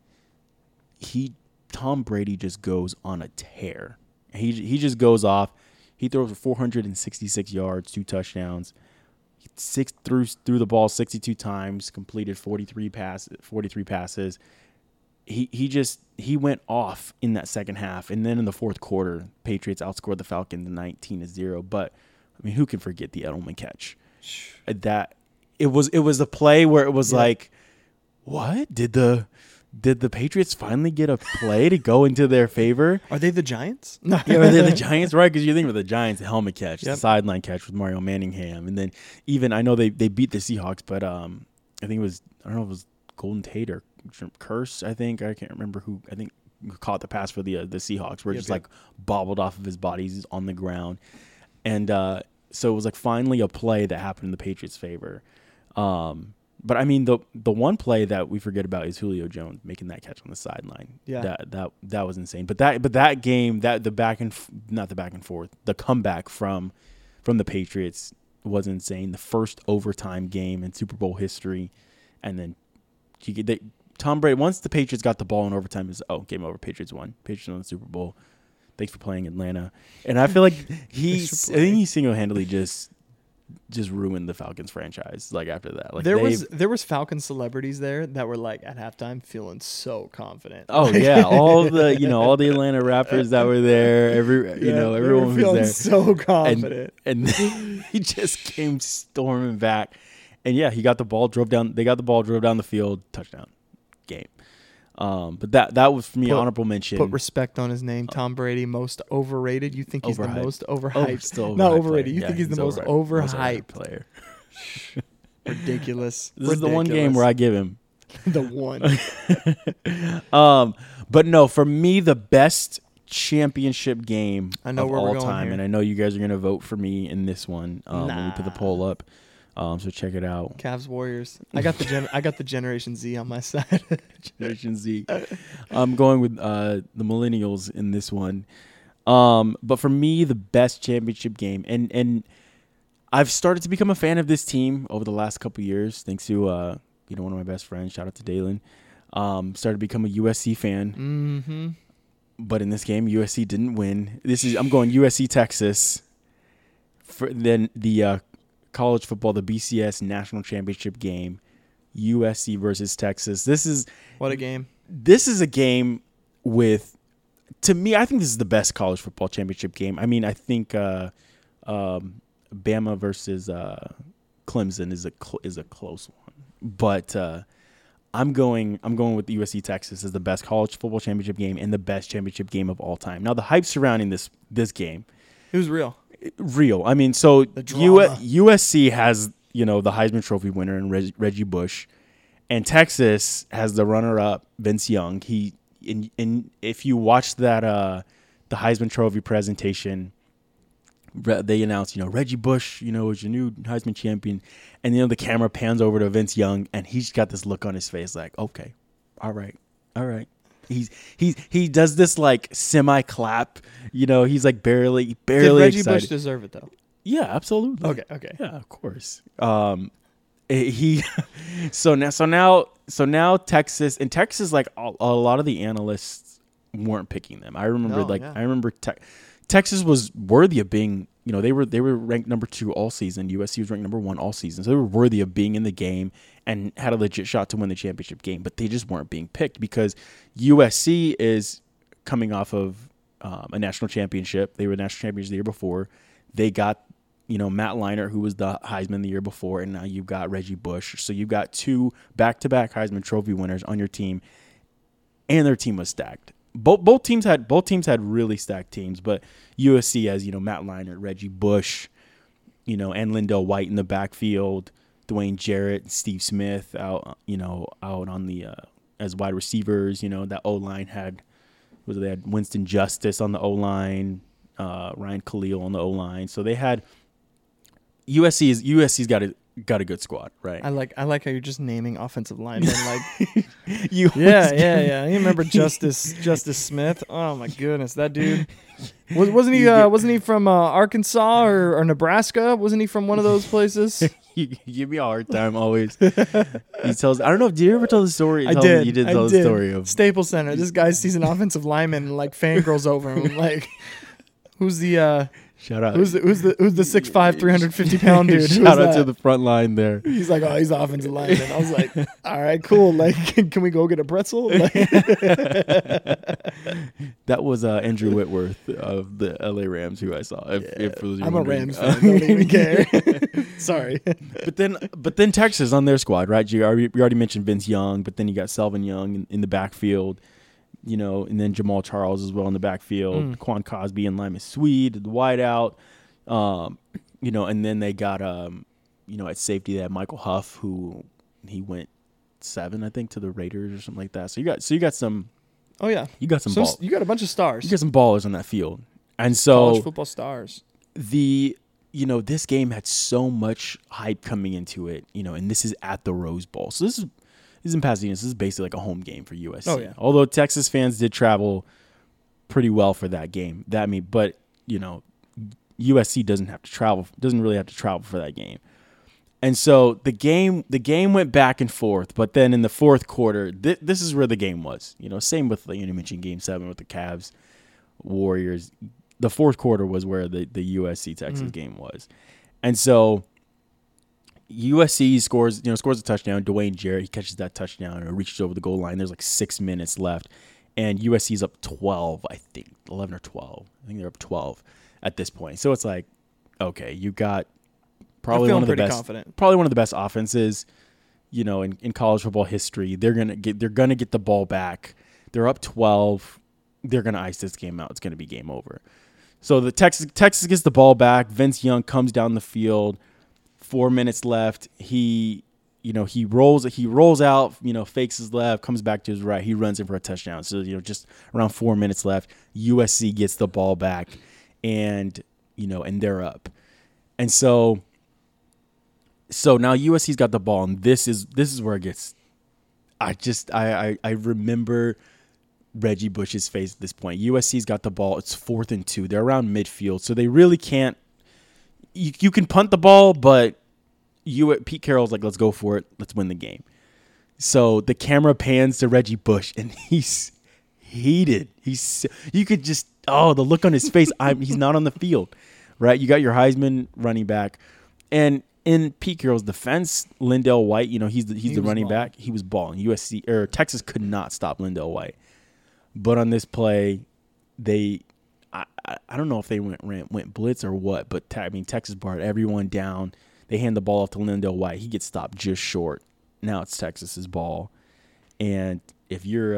Tom Brady just goes on a tear. He just goes off. He throws for 466 yards, 2 touchdowns. Threw the ball 62 times, completed 43 passes. He went off in that second half, and then in the fourth quarter, Patriots outscored the Falcons 19-0. But I mean, who can forget the Edelman catch? That it was a play where it was like, what did the Patriots finally get a play to go into their favor? Are they the Giants? No. Yeah, are they the Giants? Right, because you think of the Giants, the helmet catch, the sideline catch with Mario Manningham. And then even, I know they beat the Seahawks, but I think it was, I don't know if it was Golden Tate or Curse, I think. I can't remember who, I think, caught the pass for the Seahawks, where it just like bobbled off of his body. He's on the ground. And so it was like finally a play that happened in the Patriots' favor. But I mean, the one play that we forget about is Julio Jones making that catch on the sideline. Yeah. That was insane. But that game, not the back and forth, the comeback from the Patriots was insane. The first overtime game in Super Bowl history, and then Tom Brady, once the Patriots got the ball in overtime, is game over. Patriots won. Patriots won the Super Bowl. Thanks for playing Atlanta. And I feel like I think he single-handedly just ruined the Falcons franchise. Like after that, like there was Falcons celebrities there that were like at halftime feeling so confident. Oh yeah, all the Atlanta rappers that were there. Everyone was there, so confident. And he just came storming back, and yeah, he got the ball, drove down. They got the ball, drove down the field, touchdown, game. But that was for me honorable mention. Put respect on his name, Tom Brady, most overrated. You think he's the most overhyped? Still not overrated. Player. You think he's the most overhyped player? Ridiculous. This is the one game where I give him the one. But no, for me, the best championship game of all time, here. and I know you guys are gonna vote for me in this one when we put the poll up. So check it out. Cavs Warriors. I got the Generation Z on my side. Generation Z. I'm going with the millennials in this one. But for me, the best championship game, and I've started to become a fan of this team over the last couple of years, thanks to one of my best friends. Shout out to Dalen. Started to become a USC fan. Mm-hmm. But in this game, USC didn't win. I'm going USC Texas. Then the college football, the BCS national championship game, USC versus Texas. What a game. This is a game to me, I think this is the best college football championship game. I mean, I think Bama versus Clemson is a close one. But I'm going with USC Texas as the best college football championship game and the best championship game of all time. Now, the hype surrounding this game, it was real. I mean, so USC USC has the Heisman Trophy winner in Reggie Bush, and Texas has the runner-up Vince Young. And if you watch that the Heisman Trophy presentation, they announced Reggie Bush is your new Heisman champion, and the camera pans over to Vince Young, and he's got this look on his face like, okay, all right. He does this like semi clap, he's like barely Did Reggie excited. Bush deserve it though? Yeah, absolutely. Okay. Yeah, of course. So now Texas, like a lot of the analysts weren't picking them. I remember Texas was worthy of being, they were ranked number 2 all season. USC was ranked number 1 all season. So they were worthy of being in the game and had a legit shot to win the championship game, but they just weren't being picked because USC is coming off of a national championship. They were national champions the year before. They got, Matt Leinart, who was the Heisman the year before, and now you've got Reggie Bush. So you've got 2 back-to-back Heisman Trophy winners on your team, and their team was stacked. Both teams had really stacked teams, but USC has Matt Leinart, Reggie Bush, and Lindell White in the backfield, Dwayne Jarrett, Steve Smith out on the as wide receivers. That O-line they had Winston Justice on the O-line, Ryan Khalil on the O-line. So they had USC's got a good squad, right? I like how you're just naming offensive linemen like you. Yeah. You remember Justice Smith? Oh my goodness, that dude. Wasn't he from Arkansas or Nebraska? Wasn't he from one of those places? You give me a hard time always. He tells. I don't know. Did you ever tell the story? I did. You did tell the story of Staples Center. This guy sees an offensive lineman and like fangirls over him. Like, who's the shout out? Who's the 6'5", 350-pound dude? Shout out to the front line there. He's like, oh, he's the offensive lineman. I was like, all right, cool. Like, can we go get a pretzel? Like, that was Andrew Whitworth of the LA Rams, who I saw. I'm a Rams fan. Don't even care. Sorry. But then Texas on their squad, right? We already mentioned Vince Young, but then you got Selvin Young in the backfield, and then Jamal Charles as well in the backfield. Quan Cosby and Lyman Swede, the wideout, and then they got at safety they had Michael Huff, who he went 7, I think, to the Raiders or something like that. So you got some. Oh yeah, you got some ball. You got a bunch of stars. You got some ballers on that field, and so college football stars. The this game had so much hype coming into it, and this is at the Rose Bowl. So this is in Pasadena. This is basically like a home game for USC. Oh, yeah. Although Texas fans did travel pretty well for that game. But USC doesn't really have to travel for that game. And so the game went back and forth, but then in the fourth quarter, this is where the game was. Same with you mentioned Game 7 with the Cavs, Warriors. The fourth quarter was where the USC Texas game was, and so USC scores a touchdown. Dwayne Jarrett, he catches that touchdown and reaches over the goal line. There's like 6 minutes left, and USC's up 12, I think 11 or 12. I think they're up 12 at this point. So it's like, okay, you got probably one of the best offenses, in college football history. They're gonna get the ball back. They're up 12. They're gonna ice this game out. It's gonna be game over. So the Texas gets the ball back. Vince Young comes down the field. 4 minutes left. He rolls out. Fakes his left, comes back to his right. He runs in for a touchdown. So just around 4 minutes left. USC gets the ball back, and they're up. And so now USC's got the ball, and this is where it gets. I remember Reggie Bush's face at this point. USC's got the ball. It's 4th and 2. They're around midfield, so they really can't. You can punt the ball, but Pete Carroll's like, let's go for it. Let's win the game. So the camera pans to Reggie Bush, and he's heated. You could just the look on his face. He's not on the field, right? You got your Heisman running back, and in Pete Carroll's defense, Lindell White, he's the running back. He was balling. Texas could not stop Lindell White. But on this play, I don't know if they went blitz or what, but Texas brought everyone down. They hand the ball off to Lindell White. He gets stopped just short. Now it's Texas's ball, and if you're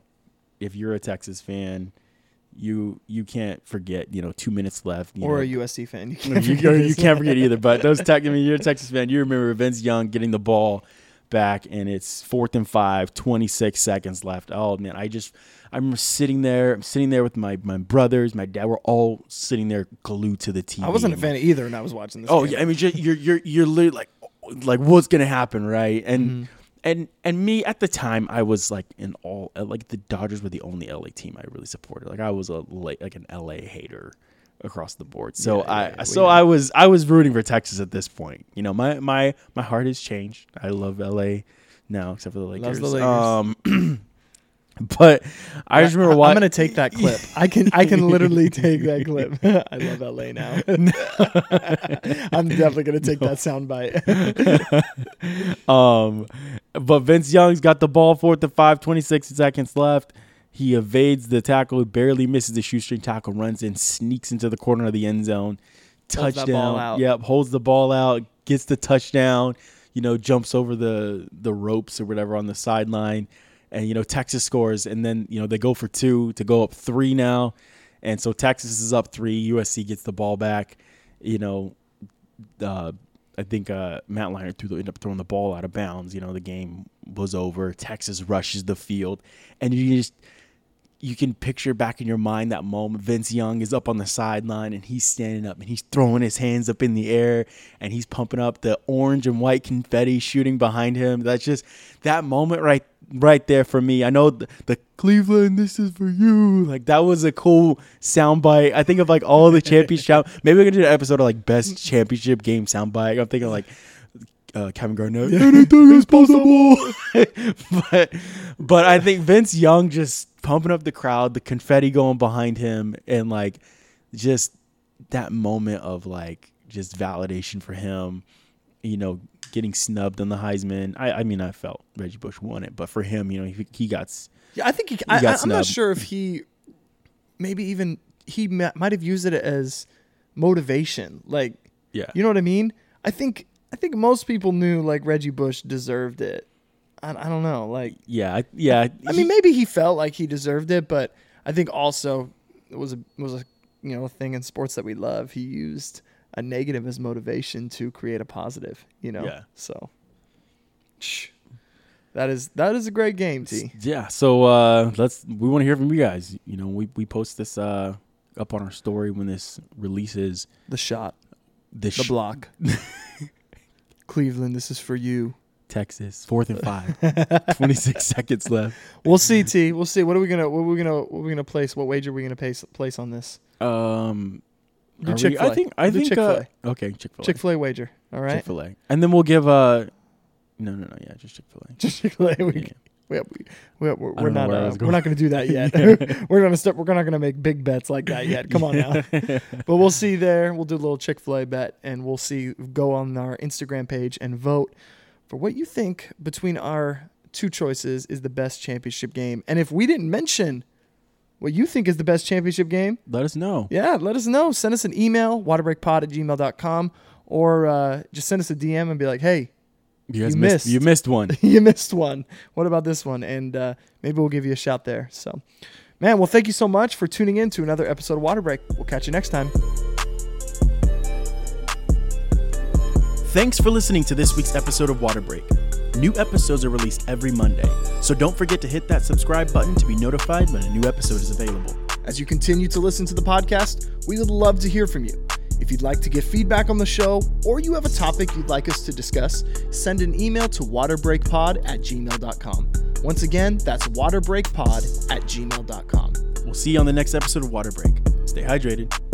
a Texas fan, you can't forget. 2 minutes left. Or a USC fan, you can't forget either. But you're a Texas fan. You remember Vince Young getting the ball back, and it's 4th and 5, 26 seconds left. Oh man, I'm sitting there. I'm sitting there with my brothers, my dad. We're all sitting there glued to the TV. I wasn't a fan either when I was watching this. Oh game. yeah, I mean, you're literally like what's gonna happen, right? And me at the time, I was like the Dodgers were the only LA team I really supported. Like I was an LA hater across the board. So I was rooting for Texas at this point. My heart has changed. I love LA now, except for the Lakers. Loves the Lakers. But I just remember I'm gonna take that clip. I can literally take that clip. I love LA now. I'm definitely gonna take that soundbite. But Vince Young's got the ball, 4th and 5, 26 seconds left. He evades the tackle, barely misses the shoestring tackle, runs in, sneaks into the corner of the end zone. Touchdown. Yep, holds the ball out, gets the touchdown. Jumps over the ropes or whatever on the sideline. And, Texas scores, and then, they go for 2 to go up 3 now. And so Texas is up 3. USC gets the ball back. I think Matt Leinart ended up throwing the ball out of bounds. The game was over. Texas rushes the field. And you can picture back in your mind that moment. Vince Young is up on the sideline, and he's standing up, and he's throwing his hands up in the air, and he's pumping up the orange and white confetti shooting behind him. That's just that moment right there for me. I know the Cleveland, this is for you. Like that was a cool soundbite. I think of like all the championship. Maybe we're gonna do an episode of like best championship game soundbite. I'm thinking like Kevin Garnett. Anything is possible. but I think Vince Young just pumping up the crowd, the confetti going behind him, and like just that moment of like just validation for him. Getting snubbed on the Heisman. I mean, I felt Reggie Bush won it, but for him, he got. Yeah, I think I'm not sure if he might have used it as motivation. Like, yeah, you know what I mean? I think most people knew like Reggie Bush deserved it. I don't know. Like, yeah. I mean, maybe he felt like he deserved it, but I think also it was a thing in sports that we love. He used a negative as motivation to create a positive, Yeah. So that is a great game, T. Yeah. So we want to hear from you guys. We post this up on our story when this releases. The shot. The block. Cleveland, this is for you. Texas, 4th and 5. 26 seconds left. We'll see, T. We'll see. What are we gonna place? What wager are we gonna place on this? Do Chick-fil-A. I think Chick-fil-A. Okay, Chick-fil-A. Chick-fil-A wager. All right. Chick-fil-A. And then we'll give no, yeah, just Chick-fil-A. Just Chick-fil-A. Yeah. We're not going to do that yet. We're not going to make big bets like that yet. Come on now. But we'll see there. We'll do a little Chick-fil-A bet, and we'll see. Go on our Instagram page and vote for what you think between our two choices is the best championship game. And if we didn't mention what you think is the best championship game, let us know. Yeah, let us know. Send us an email, waterbreakpod@gmail.com, or just send us a DM and be like, hey, you missed one. You missed one. What about this one? And maybe we'll give you a shout there. So, man, well, thank you so much for tuning in to another episode of Water Break. We'll catch you next time. Thanks for listening to this week's episode of Water Break. New episodes are released every Monday, so don't forget to hit that subscribe button to be notified when a new episode is available. As you continue to listen to the podcast, we would love to hear from you. If you'd like to give feedback on the show, or you have a topic you'd like us to discuss, send an email to waterbreakpod@gmail.com. Once again, that's waterbreakpod@gmail.com. We'll see you on the next episode of Water Break. Stay hydrated.